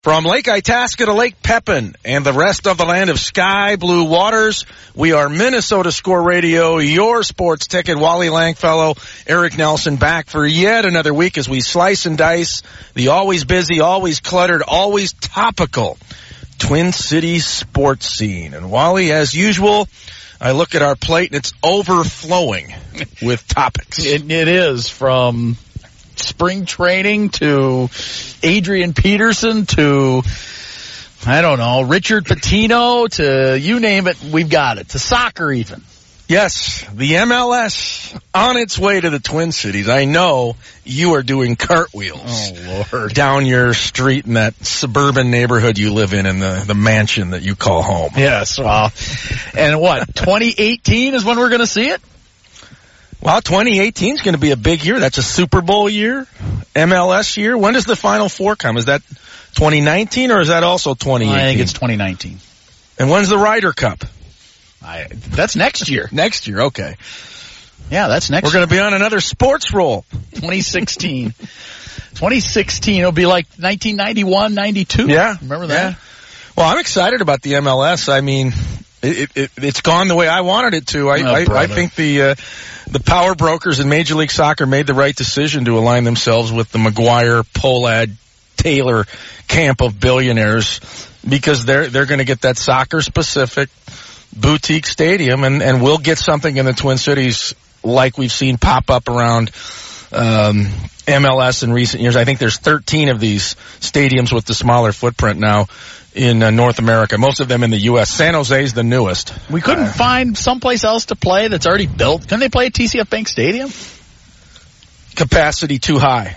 From Lake Itasca to Lake Pepin and the rest of the land of sky blue waters, we are Minnesota Score Radio, your sports ticket. Wally Langfellow, Eric Nelson back for yet another week as we slice and dice the always busy, always cluttered, always topical Twin Cities sports scene. And Wally, as usual, I look at our plate and it's overflowing with topics. It is, from spring training to Adrian Peterson to, I don't know, Richard Pitino to you name it, we've got it, to soccer even. Yes, the MLS on its way to the Twin Cities. I know you are doing cartwheels down your street in that suburban neighborhood you live in the mansion that you call home. Yes, well, and what, 2018 is when we're going to see it? Well, 2018 is going to be a big year. That's a Super Bowl year, MLS year. When does the Final Four come? Is that 2019 or is that also 2018? I think it's 2019. And when's the Ryder Cup? That's next year. Next year, okay. Yeah, that's next year. We're going to be on another sports roll. 2016. 2016, it'll be like 1991, 92. Yeah. Remember that? Yeah. Well, I'm excited about the MLS. I mean, it's gone the way I wanted it to. I think the power brokers in Major League Soccer made the right decision to align themselves with the McGuire, Pollad, Taylor camp of billionaires, because they're going to get that soccer-specific boutique stadium, and we'll get something in the Twin Cities like we've seen pop up around MLS in recent years. I think there's 13 of these stadiums with the smaller footprint now in North America, most of them in the U.S. San Jose's the newest. We couldn't find someplace else to play that's already built. Can they play at TCF Bank Stadium? Capacity too high.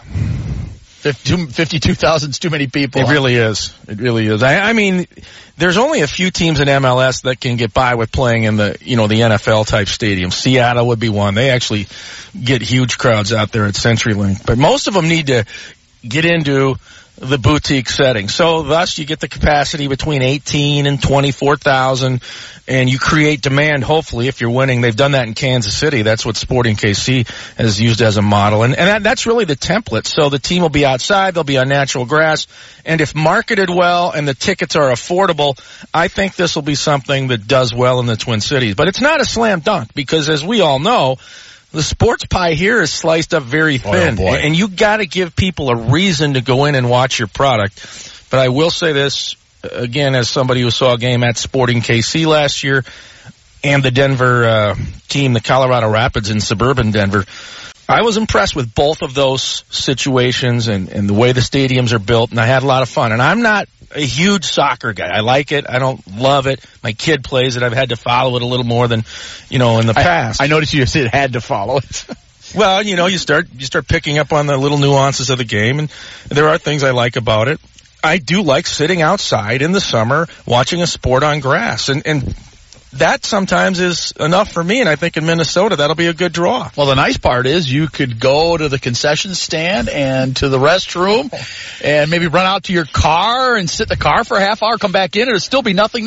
52,000 is too many people. It really is. It really is. I mean, there's only a few teams in MLS that can get by with playing in the NFL type stadium. Seattle would be one. They actually get huge crowds out there at CenturyLink. But most of them need to get into the boutique setting. So thus you get the capacity between 18 and 24,000, and you create demand, hopefully, if you're winning. They've done that in Kansas City. That's what Sporting KC has used as a model. And that's really the template. So the team will be outside, they'll be on natural grass, and if marketed well and the tickets are affordable, I think this will be something that does well in the Twin Cities. But it's not a slam dunk, because as we all know, the sports pie here is sliced up very thin, and you got to give people a reason to go in and watch your product. But I will say this, again, as somebody who saw a game at Sporting KC last year and the Denver team, the Colorado Rapids in suburban Denver, I was impressed with both of those situations and the way the stadiums are built, and I had a lot of fun. And I'm not a huge soccer guy. I like it. I don't love it. My kid plays it. I've had to follow it a little more than, in the past. I noticed you said had to follow it. Well, you start picking up on the little nuances of the game, and there are things I like about it. I do like sitting outside in the summer watching a sport on grass, and that sometimes is enough for me, and I think in Minnesota that'll be a good draw. Well, the nice part is you could go to the concession stand and to the restroom and maybe run out to your car and sit in the car for a half hour, come back in, and it'll still be nothing.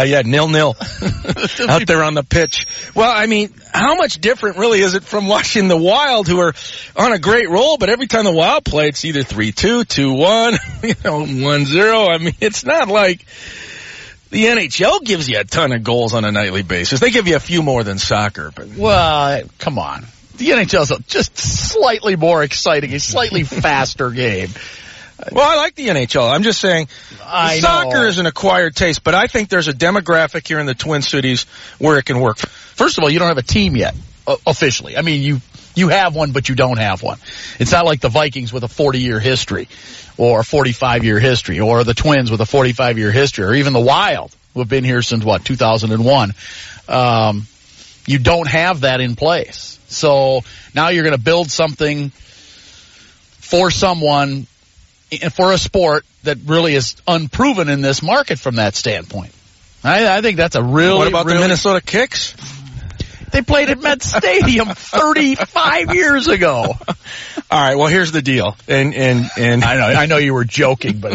0-0 out there on the pitch. Well, I mean, how much different really is it from watching the Wild, who are on a great roll, but every time the Wild play, it's either 3-2, 2-1, 1-0. I mean, it's not like the NHL gives you a ton of goals on a nightly basis. They give you a few more than soccer. But well, come on. The NHL is just slightly more exciting, a slightly faster game. Well, I like the NHL. I'm just saying soccer is an acquired taste, but I think there's a demographic here in the Twin Cities where it can work. First of all, you don't have a team yet, officially. I mean, you have one, but you don't have one. It's not like the Vikings with a 40-year history or a 45-year history, or the Twins with a 45-year history, or even the Wild, who have been here since, 2001. You don't have that in place. So now you're going to build something for someone, for a sport that really is unproven in this market from that standpoint. I think that's a really... What about the Minnesota Kicks? They played at Met Stadium 35 years ago. All right, well, here's the deal. And I know you were joking, but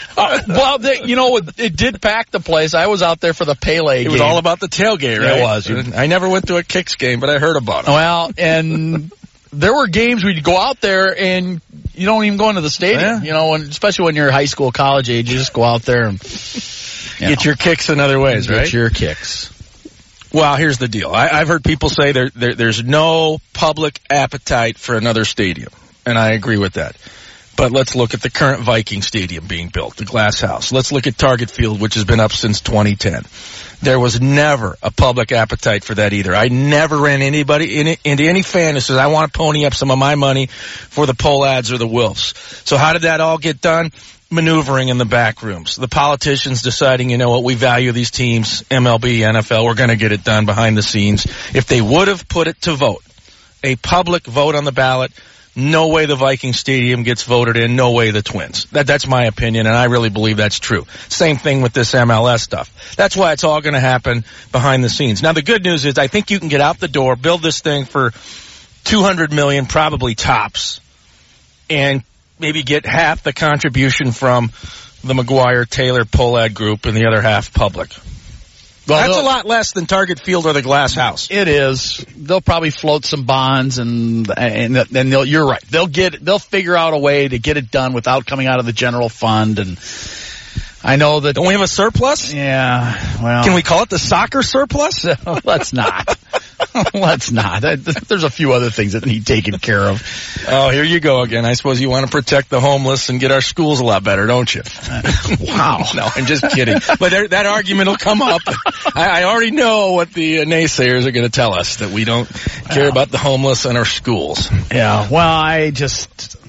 it did pack the place. I was out there for the Pele game. It was all about the tailgate, right? It was. I never went to a Kicks game, but I heard about it. Well, and there were games we'd go out there and you don't even go into the stadium, and especially when you're high school, college age, you just go out there and get your kicks in other ways, right? Get your kicks. Well, here's the deal. I've heard people say there's no public appetite for another stadium, and I agree with that. But let's look at the current Viking Stadium being built, the Glass House. Let's look at Target Field, which has been up since 2010. There was never a public appetite for that either. I never ran anybody into any fan who says, I want to pony up some of my money for the Pohlads or the Wilfs. So how did that all get done? Maneuvering in the back rooms. The politicians deciding, you know what, we value these teams, MLB, NFL, we're going to get it done behind the scenes. If they would have put it to vote, a public vote on the ballot, no way the Viking Stadium gets voted in, no way the Twins. That's my opinion, and I really believe that's true. Same thing with this MLS stuff. That's why it's all going to happen behind the scenes. Now, the good news is I think you can get out the door, build this thing for $200 million, probably tops, and maybe get half the contribution from the McGuire-Taylor Pohlad group and the other half public. Well, that's a lot less than Target Field or the Glass House. It is. They'll probably float some bonds, and you're right. They'll figure out a way to get it done without coming out of the general fund. And I know that. Don't we have a surplus? Yeah. Well, can we call it the soccer surplus? Let's not. Let's not. There's a few other things that need taken care of. Oh, here you go again. I suppose you want to protect the homeless and get our schools a lot better, don't you? Wow. No, I'm just kidding. But that argument will come up. I already know what the naysayers are going to tell us, that we don't care about the homeless and our schools. Yeah. Well, I just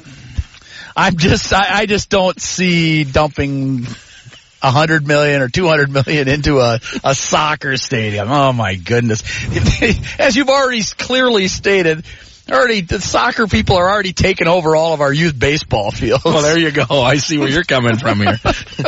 don't see dumping $100 million or $200 million into a soccer stadium. Oh my goodness. As you've already clearly stated, the soccer people are already taking over all of our youth baseball fields. Well, there you go. I see where you're coming from here.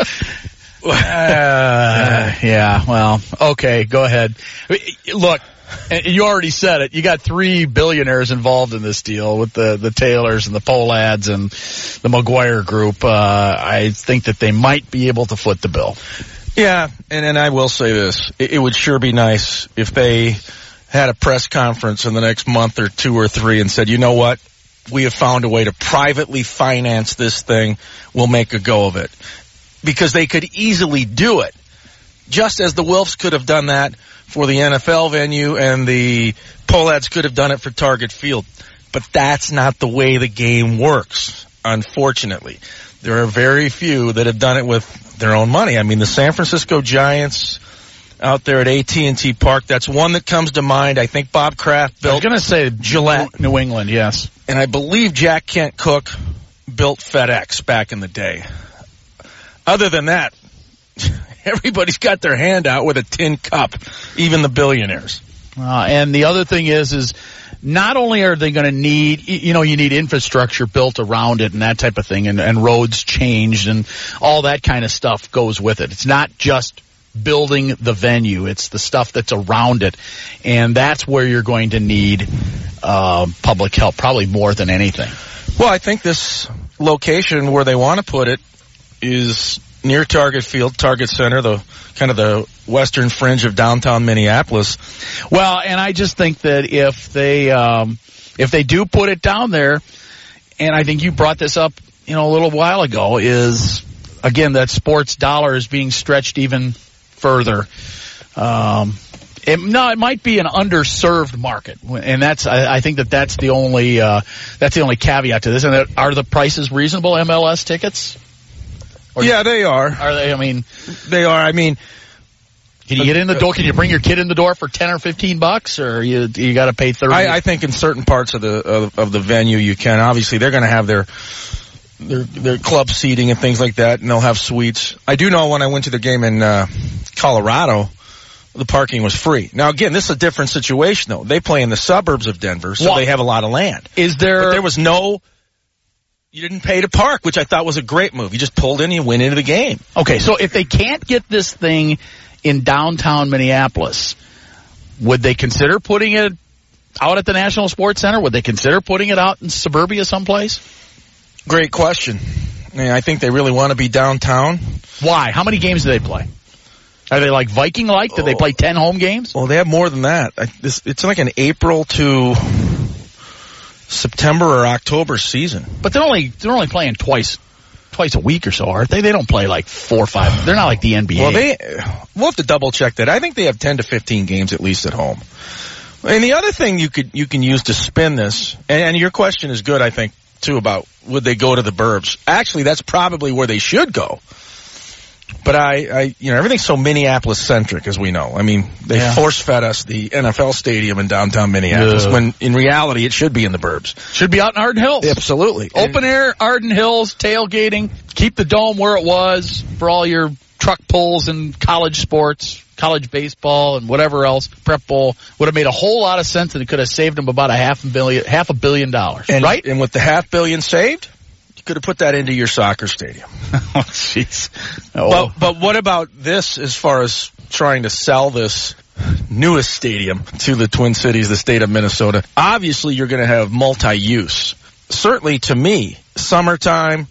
Yeah, well, okay, go ahead. Look, you already said it. You got 3 billionaires involved in this deal with the Taylors and the Pohlads and the McGuire group. I think that they might be able to foot the bill. Yeah, and I will say this. It would sure be nice if they had a press conference in the next month or 2 or 3 and said, you know what? We have found a way to privately finance this thing. We'll make a go of it. Because they could easily do it. Just as the Wilfs could have done that for the NFL venue, and the Pohlads could have done it for Target Field. But that's not the way the game works, unfortunately. There are very few that have done it with their own money. I mean, the San Francisco Giants out there at AT&T Park, that's one that comes to mind. I think Bob Kraft built... I was going to say Gillette, New England, yes. And I believe Jack Kent Cooke built FedEx back in the day. Other than that, everybody's got their hand out with a tin cup, even the billionaires. And the other thing is not only are they going to need, you need infrastructure built around it and that type of thing, and roads changed and all that kind of stuff goes with it. It's not just building the venue. It's the stuff that's around it. And that's where you're going to need public help, probably more than anything. Well, I think this location where they want to put it is near Target Field, Target Center, the kind of the western fringe of downtown Minneapolis. Well, and I just think that if they do put it down there, and I think you brought this up, a little while ago, is again that sports dollar is being stretched even further. It might be an underserved market, and I think that's the only caveat to this. And are the prices reasonable? MLS tickets? Yeah, they are. Are they? They are. Can you get in the door? Can you bring your kid in the door for $10 or $15, or you got to pay $30? I think in certain parts of the venue you can. Obviously, they're going to have their club seating and things like that, and they'll have suites. I do know when I went to the game in Colorado, the parking was free. Now, again, this is a different situation, though. They play in the suburbs of Denver, so they have a lot of land. But there was you didn't pay to park, which I thought was a great move. You just pulled in and you went into the game. Okay, so if they can't get this thing in downtown Minneapolis, would they consider putting it out at the National Sports Center? Would they consider putting it out in suburbia someplace? Great question. I think they really want to be downtown. Why? How many games do they play? Are they like Viking-like? Do they play 10 home games? Well, they have more than that. It's like an April to September or October season. But they're only playing twice a week or so, aren't they? They don't play like 4 or 5. They're not like the NBA. Well, we'll have to double check that. I think they have 10 to 15 games at least at home. And the other thing you can use to spin this, and your question is good, I think, too, about would they go to the burbs. Actually, that's probably where they should go. But everything's so Minneapolis-centric, as we know. I mean, they force-fed us the NFL stadium in downtown Minneapolis, when in reality it should be in the burbs. Should be out in Arden Hills. Absolutely. Open air, Arden Hills, tailgating. Keep the dome where it was for all your truck pulls and college sports, college baseball, and whatever else. Prep Bowl would have made a whole lot of sense, and it could have saved them about $500 million, right? And with the $500 million saved, you could have put that into your soccer stadium. Oh, jeez. Oh. But what about this as far as trying to sell this newest stadium to the Twin Cities, the state of Minnesota? Obviously, you're going to have multi-use. Certainly, to me, summertime,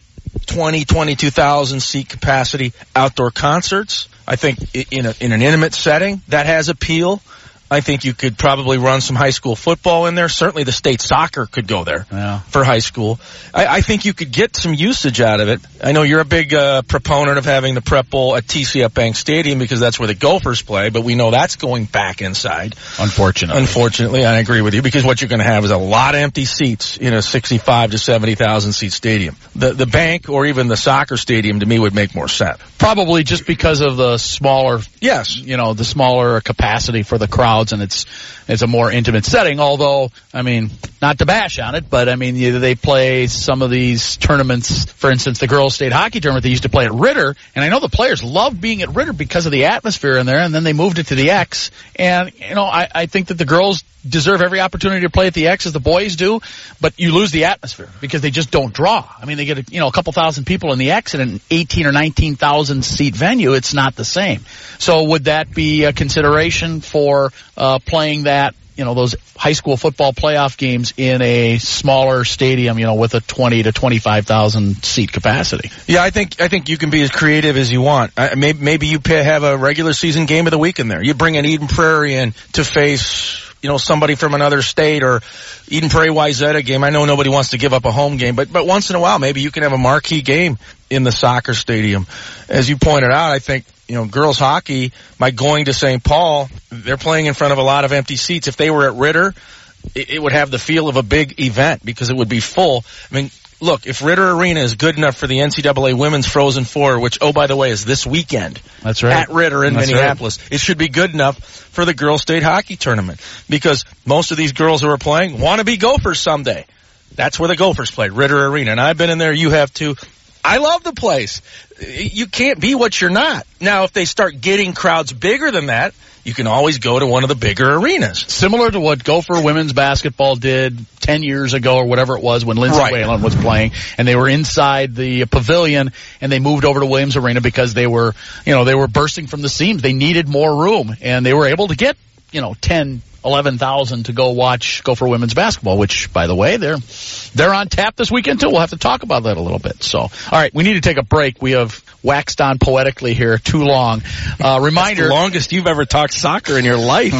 22,000 seat capacity, outdoor concerts. I think in an intimate setting, that has appeal. I think you could probably run some high school football in there. Certainly the state soccer could go there for high school. I think you could get some usage out of it. I know you're a big proponent of having the Prep Bowl at TCF Bank Stadium because that's where the Gophers play, but we know that's going back inside. Unfortunately, I agree with you, because what you're going to have is a lot of empty seats in a 65 to 70,000 seat stadium. The bank or even the soccer stadium to me would make more sense. Probably just because of the smaller, the smaller capacity for the crowd. And it's a more intimate setting, although, I mean, not to bash on it, but, I mean, they play some of these tournaments, for instance, the girls' state hockey tournament they used to play at Ritter, and I know the players loved being at Ritter because of the atmosphere in there, and then they moved it to the X, and, I think that the girls deserve every opportunity to play at the X as the boys do, but you lose the atmosphere because they just don't draw. I mean, they get a couple thousand people in the X in an 18 or 19,000 seat venue. It's not the same. So would that be a consideration for playing that, those high school football playoff games in a smaller stadium, with a 20 to 25,000 seat capacity? Yeah, I think you can be as creative as you want. Maybe you have a regular season game of the week in there. You bring an Eden Prairie in to face somebody from another state, or Eden Prairie Wayzata game. I know nobody wants to give up a home game, but once in a while, maybe you can have a marquee game in the soccer stadium. As you pointed out, I think, girls hockey, by going to St. Paul, they're playing in front of a lot of empty seats. If they were at Ritter, it would have the feel of a big event because it would be full. I mean, look, if Ritter Arena is good enough for the NCAA Women's Frozen Four, which, oh, by the way, is this weekend. That's right. At Ritter in Minneapolis. Right. It should be good enough for the girls' state hockey tournament, because most of these girls who are playing want to be Gophers someday. That's where the Gophers play, Ritter Arena. And I've been in there. You have too. I love the place. You can't be what you're not. Now, if they start getting crowds bigger than that, you can always go to one of the bigger arenas. Similar to what Gopher women's basketball did 10 years ago or whatever it was when Lindsay Whalen was playing, and they were inside the pavilion, and they moved over to Williams Arena because they were bursting from the seams. They needed more room, and they were able to get, 10, 11,000 to go watch Gopher women's basketball, which, by the way, they're on tap this weekend too. We'll have to talk about that a little bit. So, all right, we need to take a break. We have waxed on poetically here too long. Reminder: that's the longest you've ever talked soccer in your life.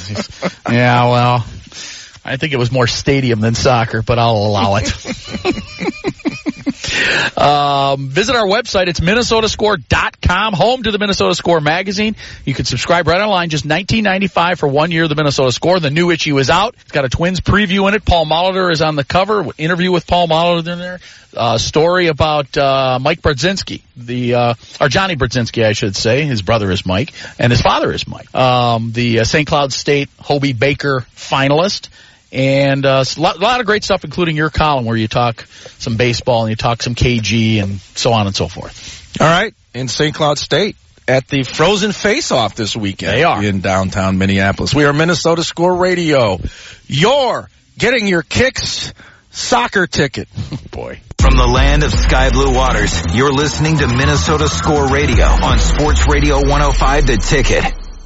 Yeah, well, I think it was more stadium than soccer, but I'll allow it. Visit our website. It's MinnesotaScore.com, home to the Minnesota Score magazine. You can subscribe right online, just $19.95 for 1 year of the Minnesota Score. The new issue is out. It's got a Twins preview in it. Paul Molitor is on the cover. Interview with Paul Molitor in there. Story about Mike Brodzinski, or Johnny Brodzinski, I should say. His brother is Mike, and his father is Mike. The St. Cloud State Hobie Baker finalist. And a lot of great stuff, including your column where you talk some baseball and you talk some KG and so on and so forth. All right. In St. Cloud State at the Frozen Face-Off this weekend. They are. In downtown Minneapolis. We are Minnesota Score Radio. You're getting your Kicks soccer ticket. Boy. From the land of sky blue waters, you're listening to Minnesota Score Radio on Sports Radio 105 The Ticket.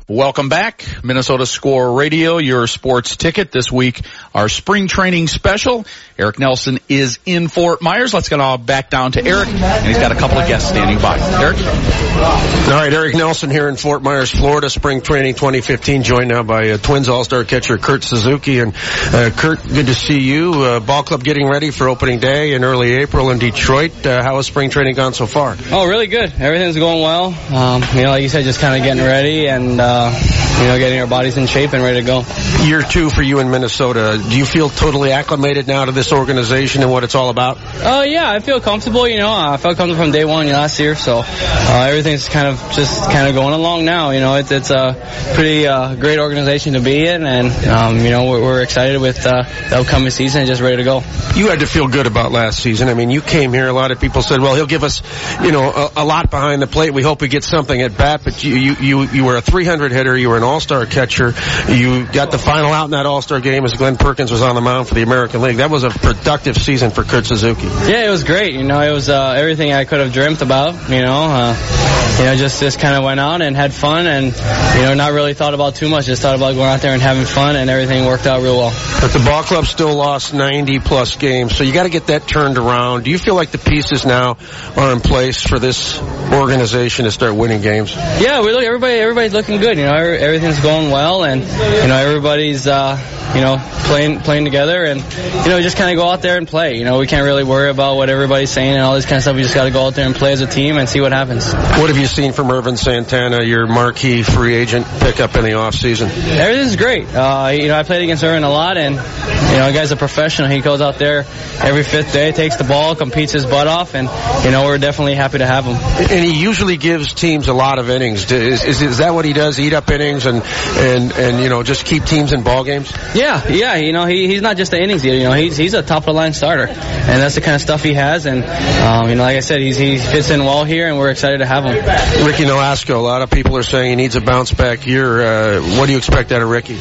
Welcome back. Minnesota Score Radio, your sports ticket. This week, our spring training special. Eric Nelson is in Fort Myers. Let's get back down to Eric, and he's got a couple of guests standing by. Eric? All right, Eric Nelson here in Fort Myers, Florida, spring training 2015, joined now by Twins All-Star catcher Kurt Suzuki. And Kurt, good to see you. Ball club getting ready for opening day in early April in Detroit. How has spring training gone so far? Oh, really good. Everything's going well. Like you said, just kind of getting ready and getting our bodies in shape and ready to go. Year 2 for you in Minnesota. Do you feel totally acclimated now to this organization and what it's all about? Yeah, I feel comfortable. I felt comfortable from day one last year, so everything's kind of going along now. It's a pretty great organization to be in, and we're excited with the upcoming season and just ready to go. You had to feel good about last season. I mean, you came here. A lot of people said, "Well, he'll give us, a lot behind the plate. We hope he gets something at bat." But you were a 300 hitter. You were an All-Star catcher. You got the final out in that All-Star game as Glenn Perkins was on the mound for the American League. That was a productive season for Kurt Suzuki. Yeah, it was great. It was everything I could have dreamt about. Just kind of went out and had fun, and not really thought about too much. Just thought about going out there and having fun, and everything worked out real well. But the ball club still lost 90-plus games, so you got to get that turned around. Do you feel like the pieces now are in place for this organization to start winning games? Yeah, everybody's looking good. Everything's going well, and everybody's playing together, and just kind of go out there and play. We can't really worry about what everybody's saying and all this kind of stuff. We just got to go out there and play as a team and see what happens. What have you seen from Irvin Santana, your marquee free agent pickup in the offseason? Everything's great. I played against Irvin a lot, and the guy's a professional. He goes out there every 5th day, takes the ball, competes his butt off, and we're definitely happy to have him. And he usually gives teams a lot of innings. Is that what he does? Eat up innings and just keep teams in ball games? Yeah. He's not just an innings eater. He's a top of the line starter, and that's the kind of stuff he has. And like I said, he fits in well here, and we're excied to have him. Ricky Nolasco, a lot of people are saying he needs a bounce back year. What do you expect out of Ricky?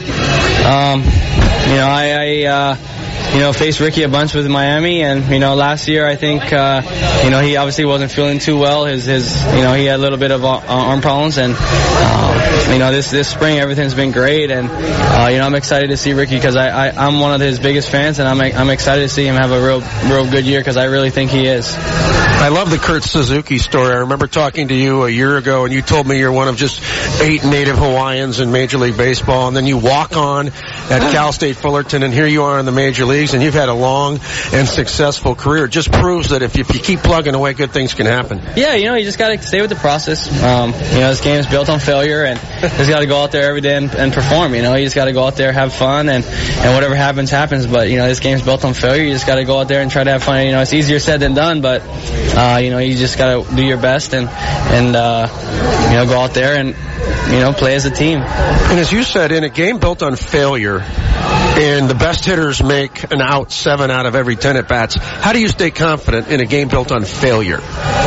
I faced Ricky a bunch with Miami, and last year I think he obviously wasn't feeling too well. He had a little bit of arm problems, and this spring everything's been great, and I'm excited to see Ricky because I'm one of his biggest fans, and I'm excited to see him have a real good year because I really think he is. I love the Kurt Suzuki story. I remember talking to you a year ago, and you told me you're one of just 8 native Hawaiians in Major League Baseball, and then you walk on at Cal State Fullerton, and here you are in the Major Leagues, and you've had a long and successful career. It just proves that if you keep plugging away, good things can happen. Yeah, you just got to stay with the process. This game is built on failure, and you just got to go out there every day and perform. You just got to go out there, have fun, and whatever happens. But this game's built on failure. You just got to go out there and try to have fun. It's easier said than done, but you just got to do your best and go out there and play as a team. And as you said, in a game built on failure, and the best hitters make an out 7 out of every 10 at bats, how do you stay confident in a game built on failure?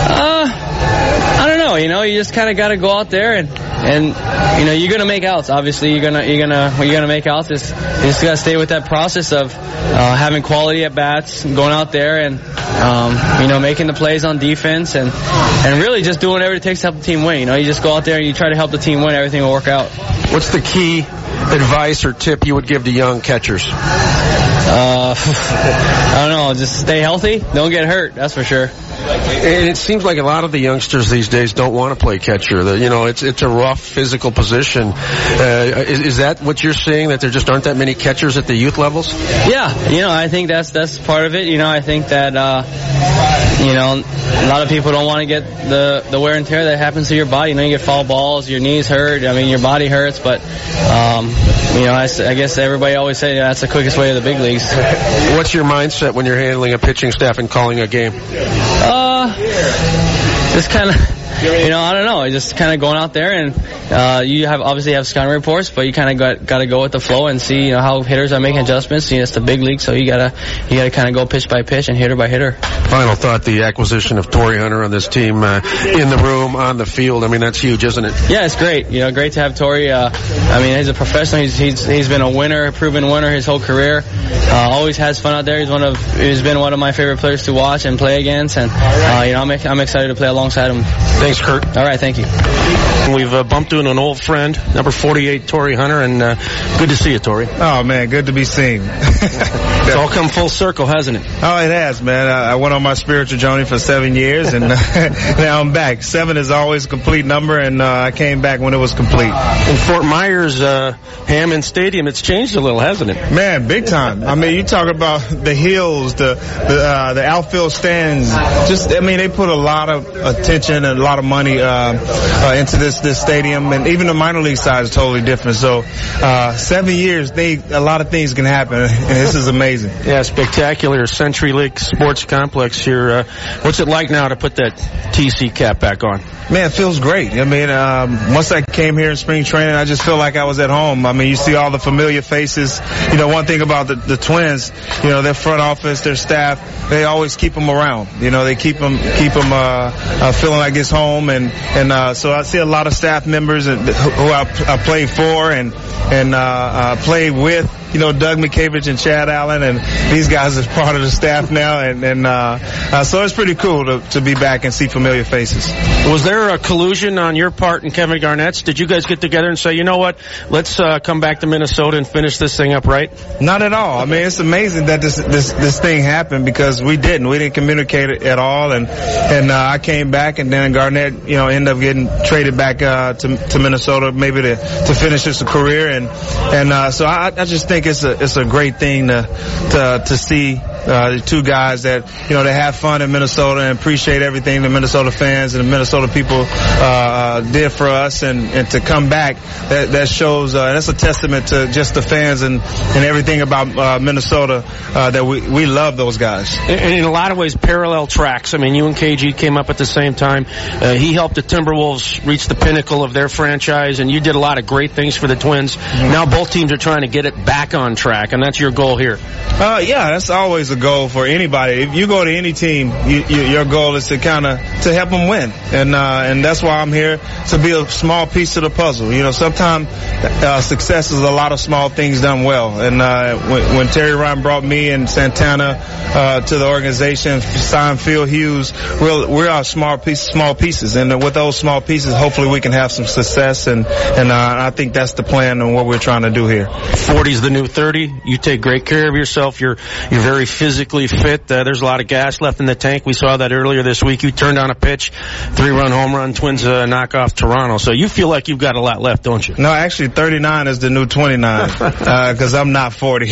I don't know. You just kind of got to go out there and you're gonna make outs. Obviously, you're gonna make outs. You just gotta stay with that process of having quality at bats, going out there and making the plays on defense and really just doing whatever it takes to help the team win. You just go out there and you try to help the team win. Everything will work out. What's the key advice or tip you would give to young catchers? I don't know. Just stay healthy. Don't get hurt. That's for sure. And it seems like a lot of the youngsters these days don't want to play catcher. It's a rough physical position. Is that what you're seeing, that there just aren't that many catchers at the youth levels? Yeah, I think that's part of it. I think that a lot of people don't want to get the wear and tear that happens to your body. You get foul balls, your knees hurt. Your body hurts, but I guess everybody always say that's the quickest way to the big leagues. What's your mindset when you're handling a pitching staff and calling a game? Just kind of, I don't know. Just kind of going out there and you obviously have scouting reports, but you kind of got to go with the flow and see how hitters are making adjustments. It's the big league, so you gotta kind of go pitch by pitch and hitter by hitter. Final thought: the acquisition of Torrey Hunter on this team, in the room, on the field. That's huge, isn't it? Yeah, it's great. Great to have Torrey. He's a professional. He's been a winner, a proven winner his whole career. Always has fun out there. He's been one of my favorite players to watch and play against, and I'm excited to play alongside him. Thanks, Kurt. All right, thank you. We've bumped into an old friend, number 48, Torrey Hunter, and good to see you, Torrey. Oh, man, good to be seen. It's all come full circle, hasn't it? Oh, it has, man. I went on my spiritual journey for 7 years, and now I'm back. 7 is always a complete number, and I came back when it was complete. In Fort Myers, Hammond Stadium, it's changed a little, hasn't it? Man, big time. I mean, you talk about the hills, the outfield stands. They put a lot of attention and a lot of money into this stadium, and even the minor league side is totally different. So 7 years, a lot of things can happen, and this is amazing. Yeah, spectacular CenturyLink Sports Complex here. What's it like now to put that TC cap back on? Man, it feels great. I mean, once I came here in spring training, I just feel like I was at home. I mean, you see all the familiar faces. You know, one thing about the Twins, you know, their front office, their staff, they always keep them around. You know, they keep them feeling like it's home, and so I see a lot of staff members who I played for and played with. You know, Doug McCavich and Chad Allen, and these guys are part of the staff now, and so it's pretty cool to be back and see familiar faces. Was there a collusion on your part and Kevin Garnett's? Did you guys get together and say, you know what, let's come back to Minnesota and finish this thing up right? Not at all. I mean, it's amazing that this thing happened because we didn't communicate it at all, and I came back, and then Garnett, you know, ended up getting traded back to Minnesota maybe to finish his career, and so I just think it's a great thing to see the two guys that, you know, they have fun in Minnesota and appreciate everything the Minnesota fans and the Minnesota people did for us, and to come back, that shows that's a testament to just the fans and everything about Minnesota, that we love those guys. And in a lot of ways, parallel tracks. I mean, you and KG came up at the same time. He helped the Timberwolves reach the pinnacle of their franchise, and you did a lot of great things for the Twins. Mm-hmm. Now both teams are trying to get it back on track, and that's your goal here. Yeah, that's always a goal for anybody. If you go to any team, your goal is to help them win, and that's why I'm here, to be a small piece of the puzzle. You know, sometimes success is a lot of small things done well, and when Terry Ryan brought me and Santana to the organization, signed Phil Hughes, we're small pieces, and with those small pieces, hopefully we can have some success, and I think that's the plan and what we're trying to do here. 40's the new 30. You take great care of yourself. You're very physically fit. There's a lot of gas left in the tank. We saw that earlier this week. You turned on a pitch, 3-run home run, Twins knock off Toronto. So you feel like you've got a lot left, don't you? No, actually 39 is the new 29, because I'm not 40.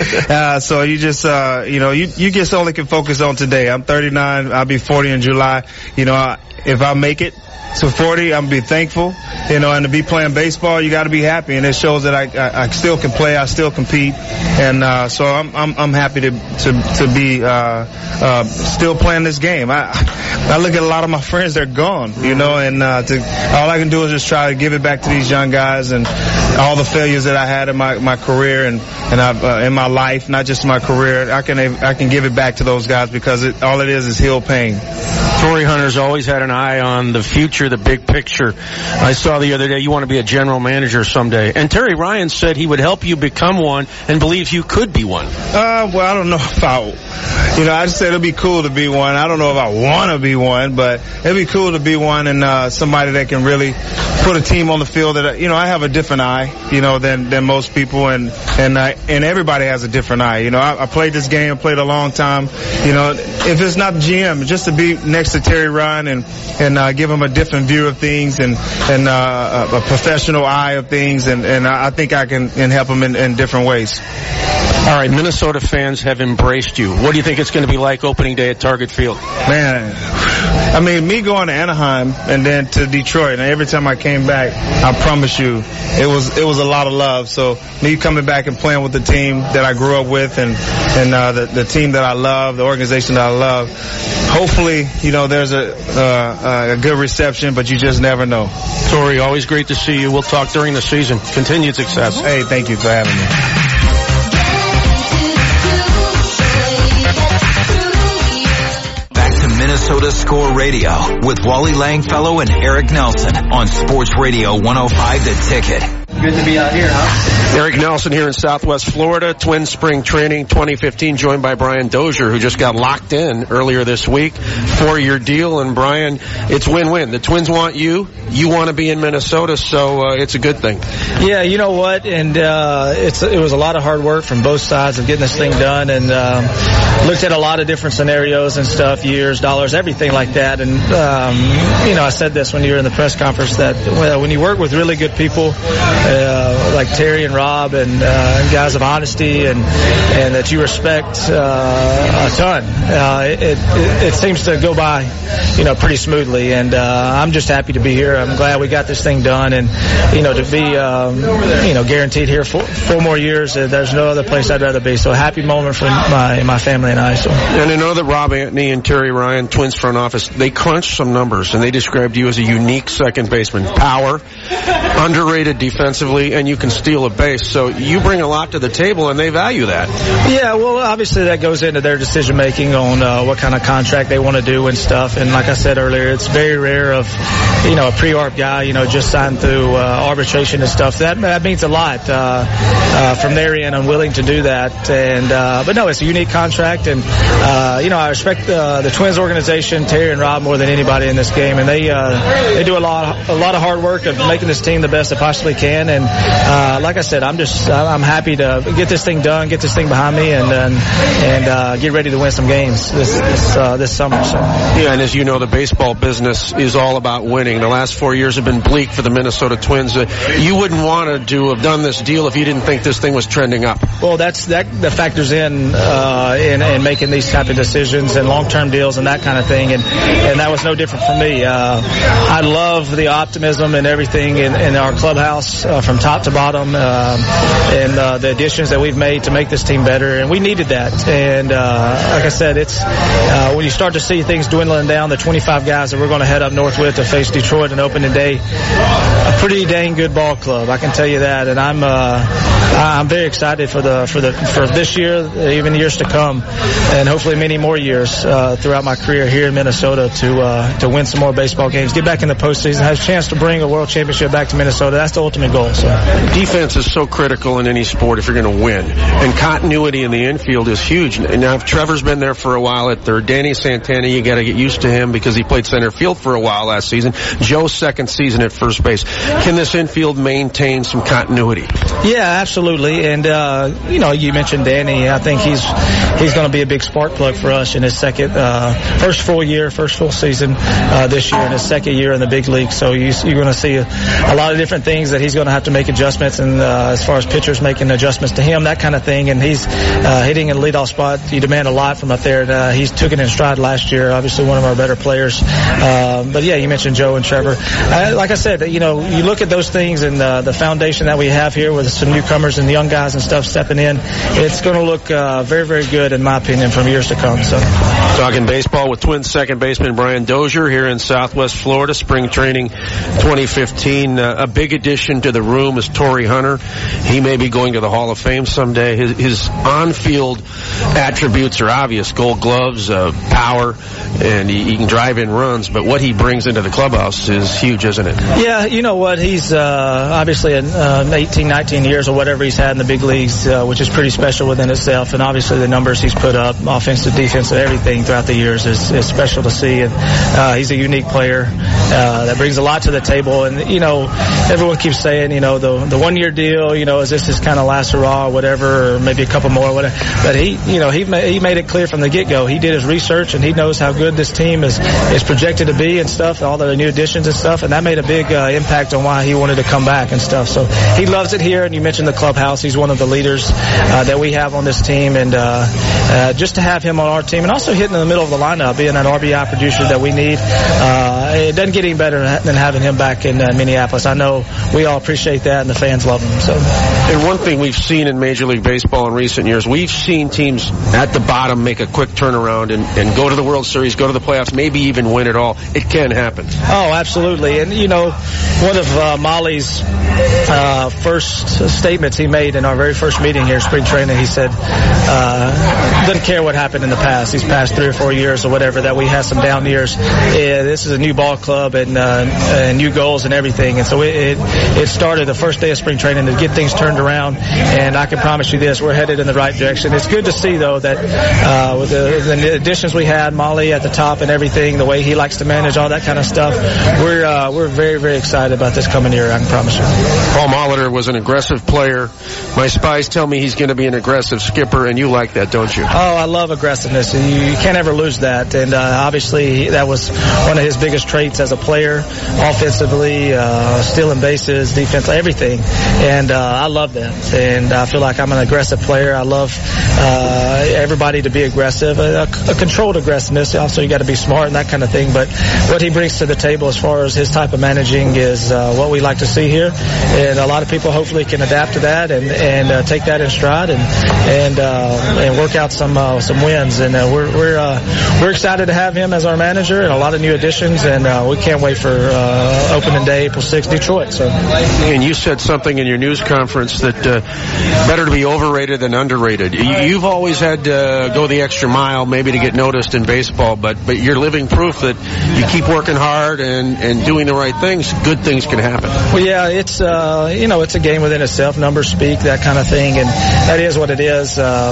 So you just, you just only can focus on today. I'm 39. I'll be 40 in July. You know, if I make it to 40, I'm gonna be thankful, you know, and to be playing baseball, you got to be happy, and it shows that I still can play, I still compete, and so I'm happy to be still playing this game. I look at a lot of my friends, they're gone, you know, and all I can do is just try to give it back to these young guys, and all the failures that I had in my career and in my life, not just my career, I can give it back to those guys, because all it is heal pain. Torrey Hunter's always had an eye on the future, the big picture. I saw the other day you want to be a general manager someday. And Terry Ryan said he would help you become one and believes you could be one. Well, I don't know if I just said it'd be cool to be one. I don't know if I want to be one, but it'd be cool to be one, and somebody that can really put a team on the field that, you know, I have a different eye, you know, than most people, and everybody has a different eye. You know, I played this game, played a long time. You know, if it's not the GM, just to be next to Terry Ryan and give him a different view of things and a professional eye of things, and I think I can help him in different ways. All right, Minnesota fans have embraced you. What do you think it's going to be like opening day at Target Field? Man, I mean, me going to Anaheim and then to Detroit, and every time I came back, I promise you, it was a lot of love. So me coming back and playing with the team that I grew up with, and the team that I love, the organization that I love, hopefully, you know, there's a good reception, but you just never know. Torrey, always great to see you. We'll talk during the season. Continued success. Hey, thank you for having me. Minnesota Score Radio with Wally Langfellow and Eric Nelson on Sports Radio 105 The Ticket. Good to be out here, huh? Eric Nelson here in Southwest Florida, Twins Spring Training 2015, joined by Brian Dozier, who just got locked in earlier this week. 4-year deal, and Brian, it's win-win. The Twins want you want to be in Minnesota, so it's a good thing. Yeah, you know what, and it was a lot of hard work from both sides of getting this thing done, and looked at a lot of different scenarios and stuff, years, dollars, everything like that, and I said this when you were in the press conference, that when you work with really good people like Terry and Rob and guys of honesty and that you respect a ton, it seems to go by pretty smoothly, and I'm just happy to be here. I'm glad we got this thing done, and to be guaranteed here for 4 more years, there's no other place I'd rather be. So a happy moment for my family and I. So. And I know that Rob Antony and Terry Ryan, Twins front office, they crunched some numbers, and they described you as a unique second baseman. Power, underrated defensively, and you can steal a base. So you bring a lot to the table, and they value that. Yeah, well, obviously that goes into their decision making on what kind of contract they want to do and stuff. And like I said earlier, it's very rare of a pre-arb guy just signed through arbitration and stuff. That means a lot from their end. I'm willing to do that, and but no, it's a unique contract, and I respect the Twins organization, Terry and Rob, more than anybody in this game, and they do a lot of hard work of making this team the best it possibly can. And like I said, I'm happy to get this thing done, get this thing behind me, and get ready to win some games this summer. So. Yeah, and as you know, the baseball business is all about winning. The last 4 years have been bleak for the Minnesota Twins. You wouldn't want to have done this deal if you didn't think this thing was trending up. Well, that factors in making these type of decisions and long-term deals and that kind of thing, and that was no different for me. I love the optimism and everything in our clubhouse from top to bottom, and the additions that we've made to make this team better, and we needed that. And like I said, it's when you start to see things dwindling down, the 25 guys that we're going to head up north with to face Detroit on opening day, a pretty dang good ball club, I can tell you that. And I'm very excited for this year, even years to come, and hopefully many more years throughout my career here in Minnesota to win some more baseball games, get back in the postseason, have a chance to bring a world championship back to Minnesota. That's the ultimate goal. So. Defense is so critical in any sport if you're going to win, and continuity in the infield is huge. Now, if Trevor's been there for a while at third, Danny Santana, you got to get used to him because he played center field for a while last season. Joe's second season at first base. Can this infield maintain some continuity? Yeah, absolutely. And you mentioned Danny. I think he's going to be a big spark plug for us in his first full season this year, and his second year in the big league. So you're going to see a lot of different things that he's going to have to make adjustments, and as far as pitchers making adjustments to him, that kind of thing. And he's hitting in the leadoff spot. You demand a lot from up there. And, he's took it in stride last year. Obviously, one of our better players. But yeah, you mentioned Joe and Trevor. Like I said, you look at those things and the foundation that we have here with some newcomers and the young guys and stuff stepping in. It's going to look very, very good, in my opinion, from years to come. So, talking baseball with Twins second baseman Brian Dozier here in Southwest Florida, spring training 2015. A big addition to the room is Torrey Hunter. He may be going to the Hall of Fame someday. His on-field attributes are obvious: Gold Gloves, power, and he can drive in runs. But what he brings into the clubhouse is huge, isn't it? Yeah, you know what? He's obviously 18, 19 years or whatever he's had in the big leagues, which is pretty special within itself. And obviously the numbers he's put up, offensive, defensive, everything throughout the years is special to see. And he's a unique player that brings a lot to the table. And everyone keeps saying, the 1 year deal, is this his kind of last hurrah or whatever, or maybe a couple more, whatever. But he made it clear from the get-go. He did his research, and he knows how good this team is projected to be and stuff, all the new additions and stuff, and that made a big impact on why he wanted to come back and stuff. So he loves it here, and you mentioned the clubhouse. He's one of the leaders that we have on this team, and just to have him on our team and also hitting in the middle of the lineup, being an RBI producer that we need, it doesn't get any better than having him back in Minneapolis. I know we all appreciate that, and the fans love him. So. And one thing we've seen in Major League Baseball in recent years, we've seen teams at the bottom make a quick turnaround and go to the World Series, go to the playoffs, maybe even win it all. It can happen. Oh, absolutely. And, one of Molly's first statements he made in our very first meeting here, spring training, he said, doesn't care what happened in the past, these past 3 or 4 years or whatever, that we had some down years. This is a new ball club and new goals and everything. And so it started started the first day of spring training to get things turned around, and I can promise you this, we're headed in the right direction. It's good to see, though, that with the additions we had, Molly at the top and everything, the way he likes to manage all that kind of stuff, we're very, very excited about this coming year, I can promise you. Paul Molitor was an aggressive player. My spies tell me he's going to be an aggressive skipper, and you like that, don't you? Oh, I love aggressiveness. You can't ever lose that, and obviously that was one of his biggest traits as a player, offensively, stealing bases, defense, everything, and I love that, and I feel like I'm an aggressive player. I love everybody to be aggressive, a controlled aggressiveness. Also, you got to be smart and that kind of thing, but what he brings to the table as far as his type of managing is what we like to see here, and a lot of people hopefully can adapt to that and take that in stride and work out some wins, and we're excited to have him as our manager and a lot of new additions, and we can't wait for opening day, April 6th, Detroit. So. And you said something in your news conference that better to be overrated than underrated. You've always had to go the extra mile maybe to get noticed in baseball, but you're living proof that you keep working hard and doing the right things, good things can happen. Well, yeah, it's it's a game within itself. Numbers speak, that kind of thing, and that is what it is.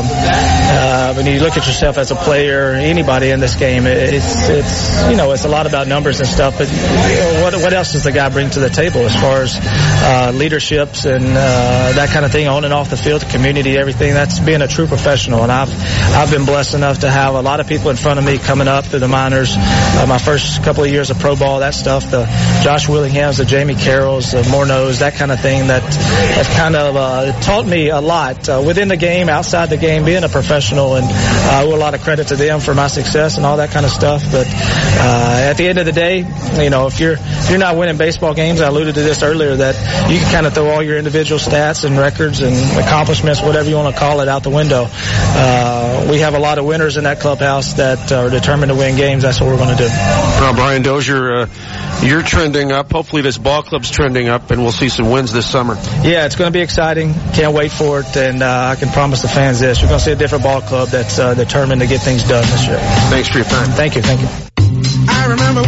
When you look at yourself as a player, anybody in this game, it's a lot about numbers and stuff. But what else does the guy bring to the table as far as leaderships and that kind of thing on and off the field, the community, everything? That's being a true professional, and I've been blessed enough to have a lot of people in front of me coming up through the minors. My first couple of years of pro ball, that stuff, the Josh Willinghams, the Jamie Carrolls, the Morneaus, that kind of thing, that kind of taught me a lot within the game, outside the game, being a professional, and I owe a lot of credit to them for my success and all that kind of stuff. But at the end of the day, if you're not winning baseball games, I alluded to this earlier, that you can kind of throw all your individual stats and records and accomplishments, whatever you want to call it, out the window. We have a lot of winners in that clubhouse that are determined to win games. That's what we're going to do. Well, Brian Dozier, you're trending up. Hopefully this ball club's trending up, and we'll see some wins this summer. Yeah, it's going to be exciting. Can't wait for it, and I can promise the fans this. You're going to see a different ball club that's determined to get things done this year. Thanks for your time. Thank you. I remember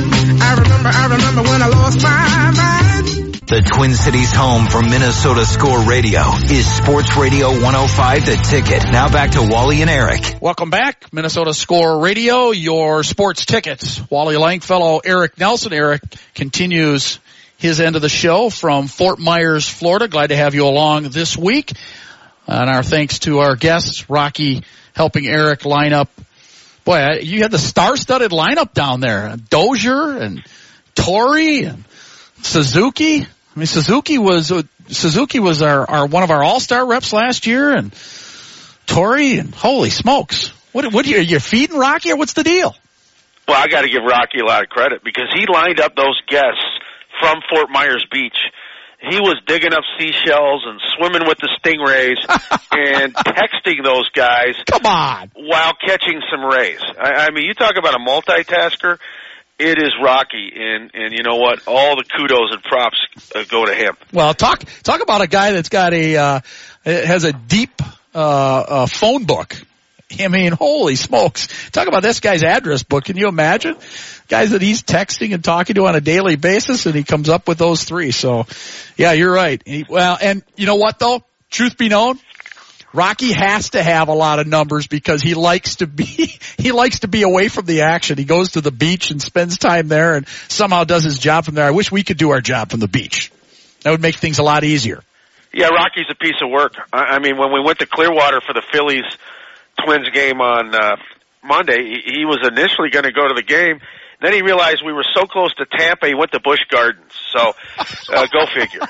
when I lost my mind. The Twin Cities home for Minnesota Score Radio is Sports Radio 105 The Ticket. Now back to Wally and Eric. Welcome back, Minnesota Score Radio, your sports tickets. Wally Langfellow, Eric Nelson. Eric continues his end of the show from Fort Myers, Florida. Glad to have you along this week. And our thanks to our guests, Rocky helping Eric line up. Boy, you had the star-studded lineup down there. Dozier and Torrey and Suzuki. I mean, Suzuki was our one of our all-star reps last year, and Torrey, and holy smokes. What are you feeding Rocky, or what's the deal? Well, I got to give Rocky a lot of credit because he lined up those guests from Fort Myers Beach. He was digging up seashells and swimming with the stingrays and texting those guys. Come on. While catching some rays. I mean, you talk about a multitasker. It is Rocky, and you know what? All the kudos and props go to him. Well, talk about a guy that's got has a deep phone book. I mean, holy smokes. Talk about this guy's address book. Can you imagine? Guys that he's texting and talking to on a daily basis, and he comes up with those three. So, yeah, you're right. And you know what, though? Truth be known, Rocky has to have a lot of numbers because he likes to be away from the action. He goes to the beach and spends time there and somehow does his job from there. I wish we could do our job from the beach. That would make things a lot easier. Yeah, Rocky's a piece of work. I mean, when we went to Clearwater for the Phillies Twins game on Monday, he was initially going to go to the game. Then he realized we were so close to Tampa, he went to Busch Gardens. So, go figure.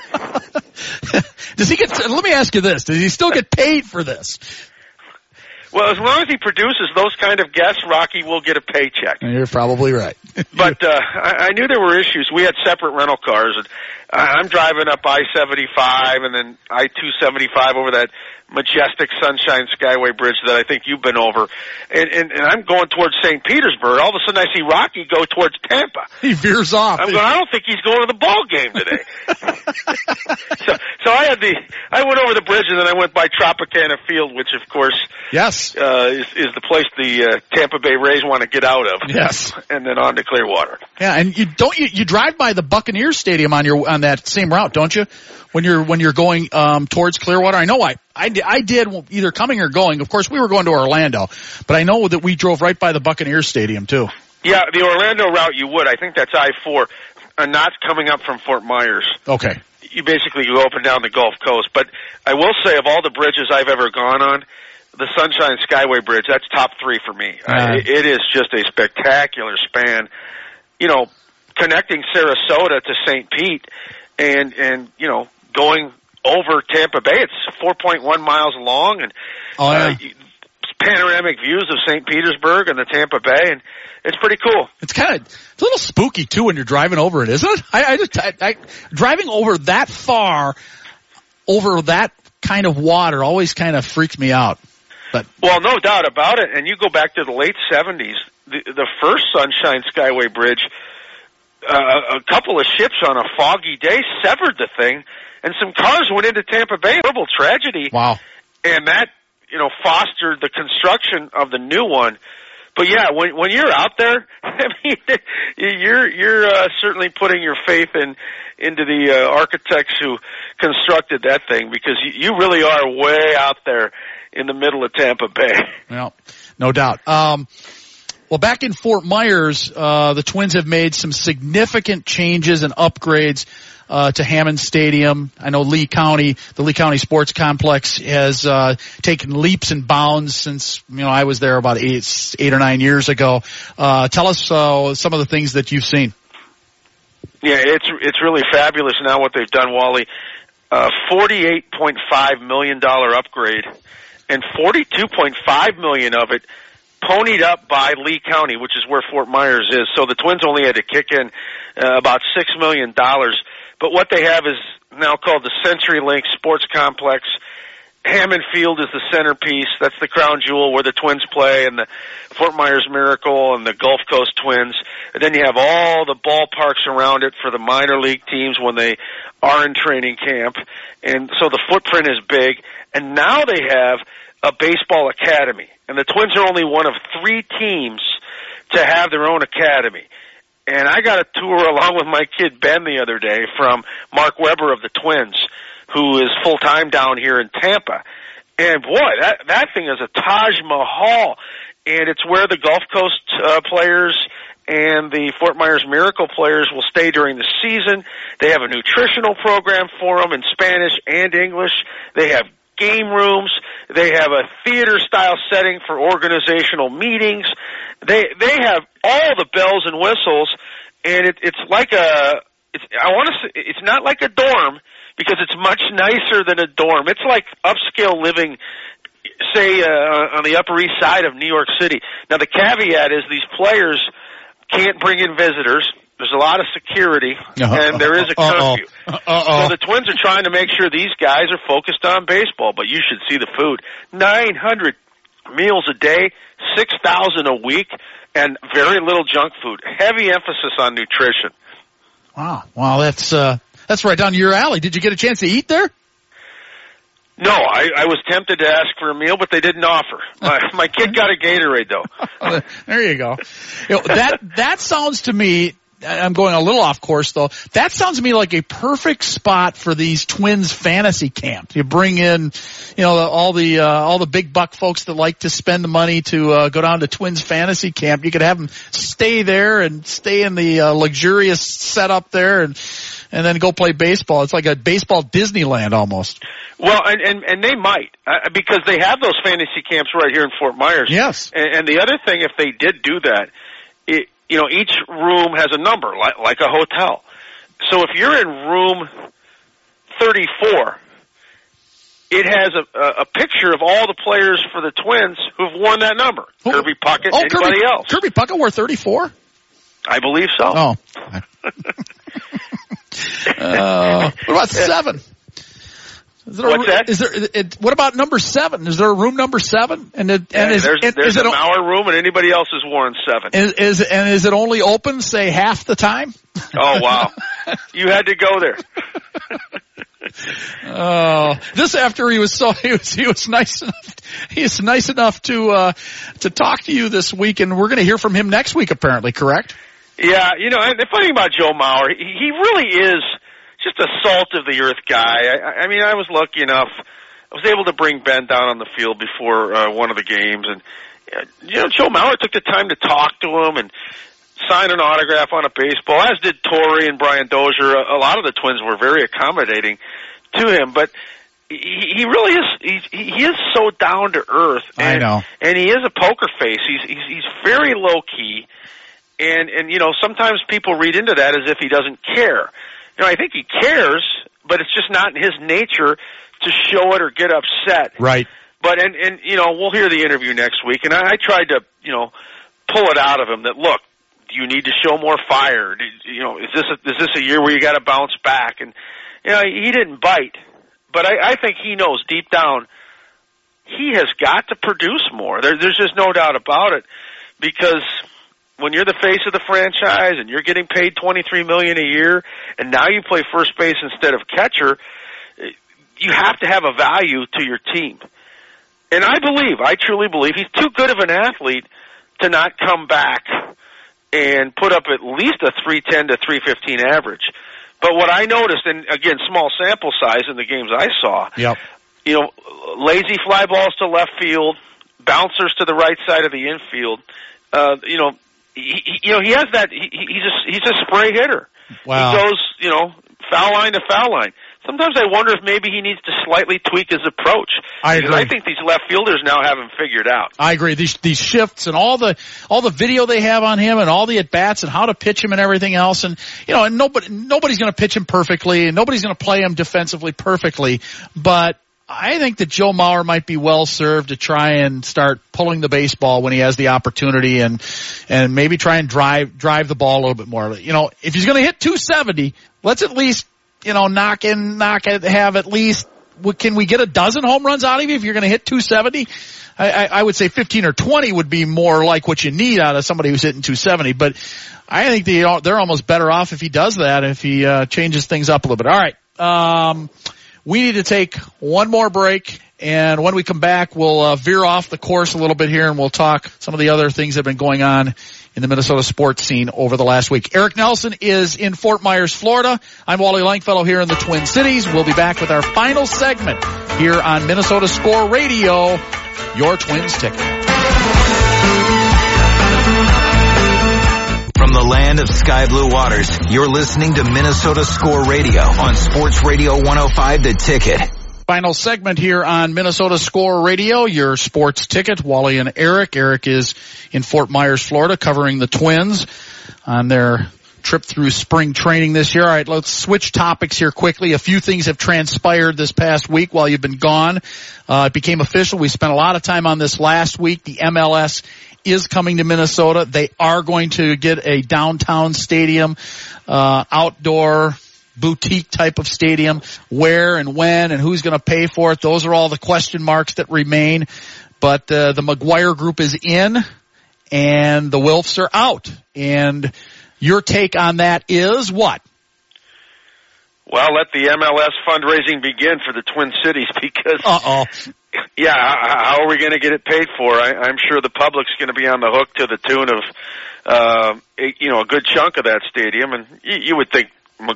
Does he get? Let me ask you this: does he still get paid for this? Well, as long as he produces those kind of guests, Rocky will get a paycheck. You're probably right. But I knew there were issues. We had separate rental cars, and I'm driving up I-75 and then I-275 over that majestic Sunshine Skyway Bridge that I think you've been over, and I'm going towards St. Petersburg. All of a sudden, I see Rocky go towards Tampa. He veers off. I don't think he's going to the ball game today. So I went over the bridge and then I went by Tropicana Field, which of course, yes, is the place the Tampa Bay Rays want to get out of. Yes, and then on to Clearwater. Yeah, and you drive by the Buccaneers Stadium on that same route, don't you? When you're going towards Clearwater, I know I did either coming or going. Of course, we were going to Orlando, but I know that we drove right by the Buccaneers Stadium too. Yeah, the Orlando route you would. I think that's I-4, not coming up from Fort Myers. Okay. You basically go up and down the Gulf Coast. But I will say, of all the bridges I've ever gone on, the Sunshine Skyway Bridge, that's top 3 for me. It is just a spectacular span. You know, connecting Sarasota to St. Pete and you know, going over Tampa Bay. It's 4.1 miles long and panoramic views of St. Petersburg and the Tampa Bay, and it's pretty cool. It's a little spooky too when you're driving over it, isn't it? I driving over that far, over that kind of water always kind of freaks me out. But well, no doubt about it. And you go back to the late 70s, the first Sunshine Skyway Bridge, a couple of ships on a foggy day severed the thing, and some cars went into Tampa Bay. Horrible tragedy. Wow. And that, you know, fostered the construction of the new one. But yeah, when you're out there, I mean, you're certainly putting your faith into the architects who constructed that thing, because you really are way out there in the middle of Tampa Bay. Well, no doubt. Well, back in Fort Myers, the Twins have made some significant changes and upgrades to Hammond Stadium. I know the Lee County Sports Complex has taken leaps and bounds since, you know, I was there about 8 or 9 years ago. Tell us some of the things that you've seen. Yeah, it's really fabulous now what they've done, Wally. $48.5 million upgrade, and $42.5 million of it ponied up by Lee County, which is where Fort Myers is. So the Twins only had to kick in about $6 million. But what they have is now called the CenturyLink Sports Complex. Hammond Field is the centerpiece. That's the crown jewel where the Twins play, and the Fort Myers Miracle and the Gulf Coast Twins. And then you have all the ballparks around it for the minor league teams when they are in training camp. And so the footprint is big. And now they have a baseball academy. And the Twins are only one of 3 teams to have their own academy. And I got a tour along with my kid Ben the other day from Mark Weber of the Twins, who is full-time down here in Tampa. And boy, that thing is a Taj Mahal. And it's where the Gulf Coast players and the Fort Myers Miracle players will stay during the season. They have a nutritional program for them in Spanish and English. They have game rooms. They have a theater-style setting for organizational meetings. They have all the bells and whistles, and it's like it's not like a dorm, because it's much nicer than a dorm. It's like upscale living, say, on the Upper East Side of New York City. Now, the caveat is these players can't bring in visitors. There's a lot of security, and there is a curfew. So the Twins are trying to make sure these guys are focused on baseball, but you should see the food. 900 meals a day, 6,000 a week, and very little junk food. Heavy emphasis on nutrition. Wow, that's right down your alley. Did you get a chance to eat there? No, I was tempted to ask for a meal, but they didn't offer. My kid got a Gatorade, though. There you go. You know, that sounds to me, I'm going a little off course, though. That sounds to me like a perfect spot for these Twins fantasy camp. You bring in, you know, all the big buck folks that like to spend the money to go down to Twins fantasy camp. You could have them stay there and stay in the luxurious setup there, and then go play baseball. It's like a baseball Disneyland almost. Well, and they might, because they have those fantasy camps right here in Fort Myers. Yes. And the other thing, if they did do that, you know, each room has a number, like a hotel. So if you're in room 34, it has a picture of all the players for the Twins who've worn that number. Kirby Puckett, anybody else. Kirby Puckett wore 34? I believe so. Oh. What about 7? What's that? What about number 7? Is there a room number 7? There's a Mauer room, and anybody else is Warren 7. Is it only open, say, half the time? Oh wow, you had to go there. This after he was nice enough. He's nice enough to talk to you this week, and we're going to hear from him next week, apparently. Correct? Yeah, and the funny thing about Joe Mauer, he really is just a salt of the earth guy. I mean, I was lucky enough. I was able to bring Ben down on the field before one of the games, and Joe Mauer took the time to talk to him and sign an autograph on a baseball, as did Torrey and Brian Dozier. A lot of the Twins were very accommodating to him, but he really is. He is so down to earth. I know, and he is a poker face. He's very low key, and sometimes people read into that as if he doesn't care. I think he cares, but it's just not in his nature to show it or get upset. Right. But and we'll hear the interview next week, and I tried to pull it out of him that look. You need to show more fire. Is this a year where you got to bounce back? And he didn't bite, but I think he knows deep down he has got to produce more. There's just no doubt about it, because when you're the face of the franchise and you're getting paid $23 million a year, and now you play first base instead of catcher, you have to have a value to your team. And I truly believe he's too good of an athlete to not come back and put up at least a 310 to 315 average. But what I noticed, and again, small sample size in the games I saw, lazy fly balls to left field, bouncers to the right side of the infield. He has that. He's a spray hitter. Wow. He goes, foul line to foul line. Sometimes I wonder if maybe he needs to slightly tweak his approach. I agree. I think these left fielders now have him figured out. I agree. These shifts and all the video they have on him and all the at bats and how to pitch him and everything else, and and nobody's going to pitch him perfectly and nobody's going to play him defensively perfectly, but I think that Joe Mauer might be well served to try and start pulling the baseball when he has the opportunity, and maybe try and drive the ball a little bit more. If he's going to hit 270, let's at least have at least, can we get a dozen home runs out of you if you're going to hit 270? I would say 15 or 20 would be more like what you need out of somebody who's hitting 270, but I think they're almost better off if he does that, if he changes things up a little bit. All right. We need to take one more break, and when we come back, we'll veer off the course a little bit here, and we'll talk some of the other things that have been going on in the Minnesota sports scene over the last week. Eric Nelson is in Fort Myers, Florida. I'm Wally Langfellow here in the Twin Cities. We'll be back with our final segment here on Minnesota Score Radio, your Twins ticket. From the land of sky blue waters, you're listening to Minnesota Score Radio on Sports Radio 105 The Ticket. Final segment here on Minnesota Score Radio, your sports ticket. Wally and Eric. Eric is in Fort Myers, Florida, covering the Twins on their trip through spring training this year. All right, let's switch topics here quickly. A few things have transpired this past week while you've been gone. It became official. We spent a lot of time on this last week. The MLS is coming to Minnesota. They are going to get a downtown stadium, outdoor boutique type of stadium. Where and when and who's going to pay for it, those are all the question marks that remain. But the McGuire Group is in, and the Wilfs are out. And your take on that is what? Well, let the MLS fundraising begin for the Twin Cities, because yeah, how are we going to get it paid for? I'm sure the public's going to be on the hook to the tune of a good chunk of that stadium, and you would think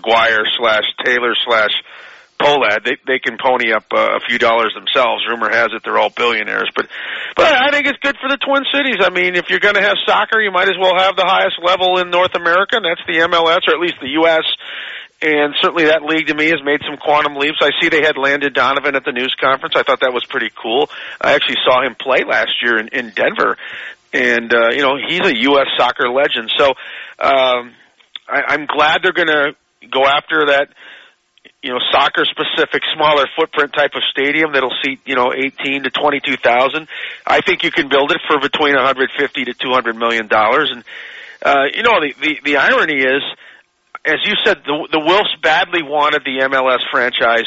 McGuire/Taylor/Polad, they can pony up a few dollars themselves. Rumor has it they're all billionaires, but I think it's good for the Twin Cities. I mean, if you're going to have soccer, you might as well have the highest level in North America, and that's the MLS, or at least the U.S., and certainly that league to me has made some quantum leaps. I see they had Landon Donovan at the news conference. I thought that was pretty cool. I actually saw him play last year in Denver, and he's a U.S. soccer legend. So I'm glad they're going to go after that, soccer-specific, smaller footprint type of stadium that'll seat, 18 to 22,000. I think you can build it for between $150 to $200 million. And the irony is, as you said, the Wilfs badly wanted the MLS franchise,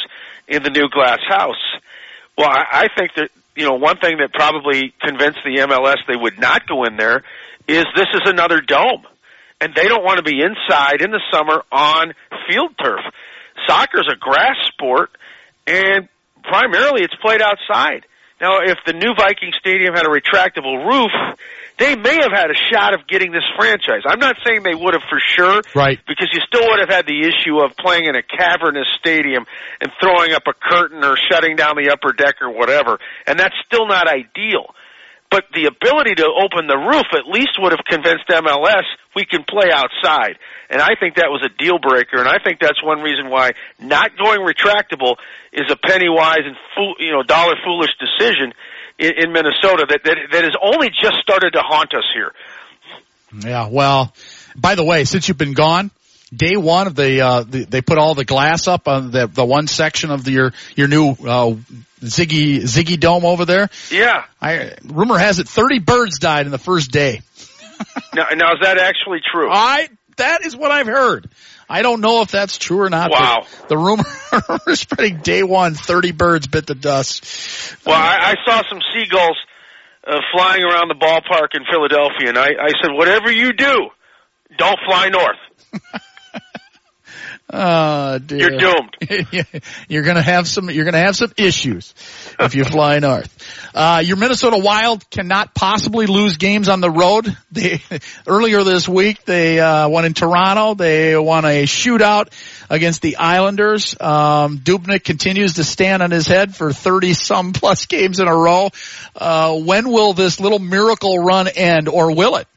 in the new glass house. Well, I think that, one thing that probably convinced the MLS they would not go in there is this is another dome. And they don't want to be inside in the summer on field turf. Soccer's a grass sport, and primarily it's played outside. Now, if the new Viking Stadium had a retractable roof, they may have had a shot of getting this franchise. I'm not saying they would have for sure, right? Because you still would have had the issue of playing in a cavernous stadium and throwing up a curtain or shutting down the upper deck or whatever, and that's still not ideal. But the ability to open the roof at least would have convinced MLS we can play outside. And I think that was a deal breaker, and I think that's one reason why not going retractable is a penny-wise and dollar foolish decision in Minnesota that has only just started to haunt us here. Yeah, well, by the way, since you've been gone, day one of they put all the glass up on the one section of your new Ziggy Dome over there. Yeah. Rumor has it 30 birds died in the first day. Now is that actually true? That is what I've heard. I don't know if that's true or not. Wow. The rumor spreading day one, 30 birds bit the dust. Well, I saw some seagulls flying around the ballpark in Philadelphia, and I said, whatever you do, don't fly north. Oh, dear. You're doomed. You're gonna have some issues if you fly north. Your Minnesota Wild cannot possibly lose games on the road. Earlier this week they won in Toronto. They won a shootout against the Islanders. Dubnyk continues to stand on his head for 30-some plus games in a row. When will this little miracle run end, or will it?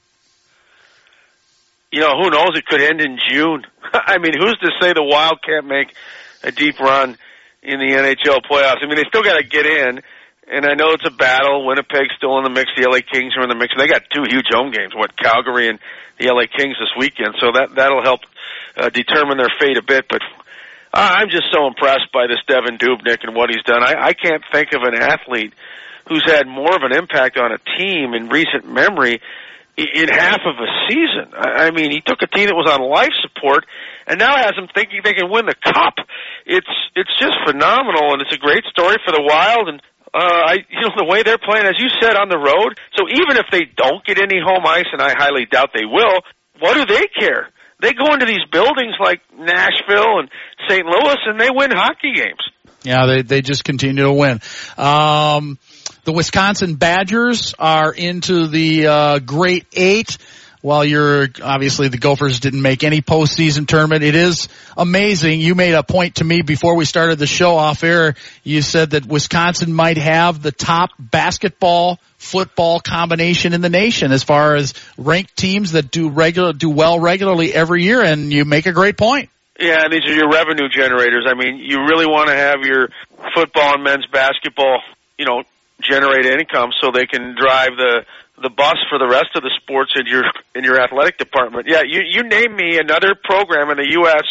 Who knows? It could end in June. I mean, who's to say the Wild can't make a deep run in the NHL playoffs? I mean, they still got to get in, and I know it's a battle. Winnipeg's still in the mix. The LA Kings are in the mix. They got two huge home games, Calgary and the LA Kings this weekend, so that'll help determine their fate a bit. But I'm just so impressed by this Devan Dubnyk and what he's done. I can't think of an athlete who's had more of an impact on a team in recent memory in half of a season. I mean, he took a team that was on life support and now has them thinking they can win the cup. It's just phenomenal, and it's a great story for the Wild. And the way they're playing, as you said, on the road. So even if they don't get any home ice, and I highly doubt they will, what do they care? They go into these buildings like Nashville and St. Louis, and they win hockey games. Yeah, they just continue to win. The Wisconsin Badgers are into the Great Eight. While obviously the Gophers didn't make any postseason tournament. It is amazing. You made a point to me before we started the show off air. You said that Wisconsin might have the top basketball, football combination in the nation as far as ranked teams that do well regularly every year, and you make a great point. Yeah, these are your revenue generators. I mean, you really want to have your football and men's basketball, generate income so they can drive the bus for the rest of the sports in your athletic department. Yeah, you name me another program in the U.S.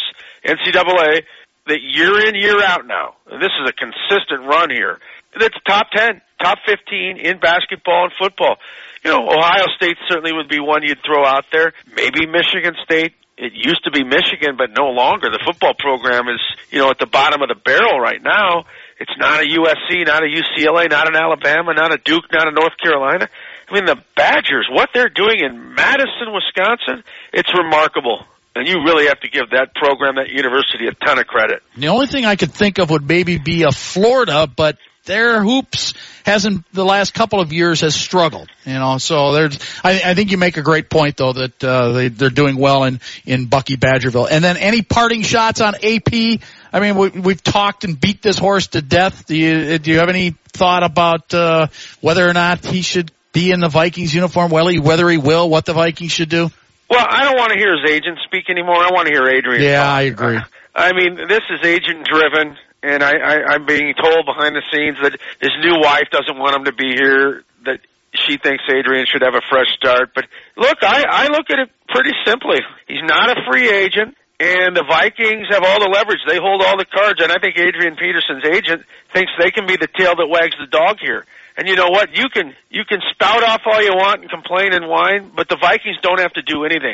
NCAA that year in, year out now. This is a consistent run here. That's top 10, top 15 in basketball and football. Ohio State certainly would be one you'd throw out there. Maybe Michigan State. It used to be Michigan, but no longer. The football program is, at the bottom of the barrel right now. It's not a USC, not a UCLA, not an Alabama, not a Duke, not a North Carolina. I mean, the Badgers, what they're doing in Madison, Wisconsin, it's remarkable. And you really have to give that program, that university, a ton of credit. The only thing I could think of would maybe be a Florida, but their hoops the last couple of years has struggled, so I think you make a great point though that they're doing well in Bucky Badgerville. And then any parting shots on AP? I mean, we've talked and beat this horse to death. Do you have any thought about whether or not he should be in the Vikings uniform, whether he will, what the Vikings should do? Well, I don't want to hear his agent speak anymore. I want to hear Adrian talk. I agree. I mean, this is agent driven. And I'm being told behind the scenes that his new wife doesn't want him to be here, that she thinks Adrian should have a fresh start. But look, I look at it pretty simply. He's not a free agent, and the Vikings have all the leverage. They hold all the cards, and I think Adrian Peterson's agent thinks they can be the tail that wags the dog here. And you know what? You can spout off all you want and complain and whine, but the Vikings don't have to do anything.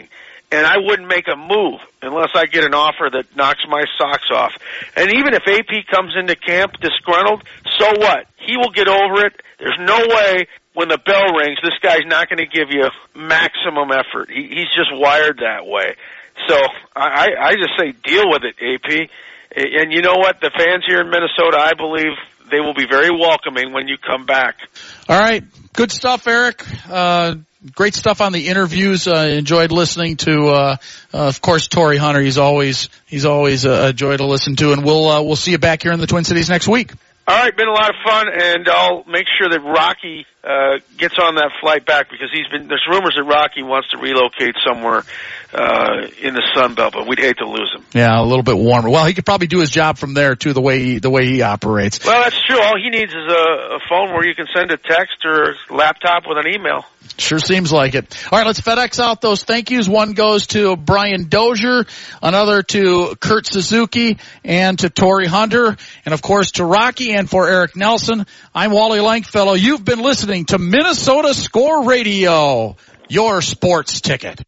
and I wouldn't make a move unless I get an offer that knocks my socks off. And even if AP comes into camp disgruntled, so what? He will get over it. There's no way when the bell rings, this guy's not going to give you maximum effort. He's just wired that way. So I just say deal with it, AP. And you know what? The fans here in Minnesota, I believe they will be very welcoming when you come back. All right. Good stuff, Eric. Great stuff on the interviews. Enjoyed listening to, of course, Torrey Hunter. He's always a joy to listen to, and we'll see you back here in the Twin Cities next week. All right, been a lot of fun, and I'll make sure that Rocky gets on that flight back because there's rumors that Rocky wants to relocate somewhere in the Sun Belt, but we'd hate to lose him. Yeah, a little bit warmer. Well, he could probably do his job from there too, the way he operates. Well, that's true. All he needs is a phone where you can send a text or a laptop with an email. Sure seems like it. All right, let's FedEx out those thank yous. One goes to Brian Dozier, another to Kurt Suzuki, and to Torrey Hunter, and of course to Rocky, and for Eric Nelson. I'm Wally Langfellow. You've been listening to Minnesota Score Radio, your sports ticket.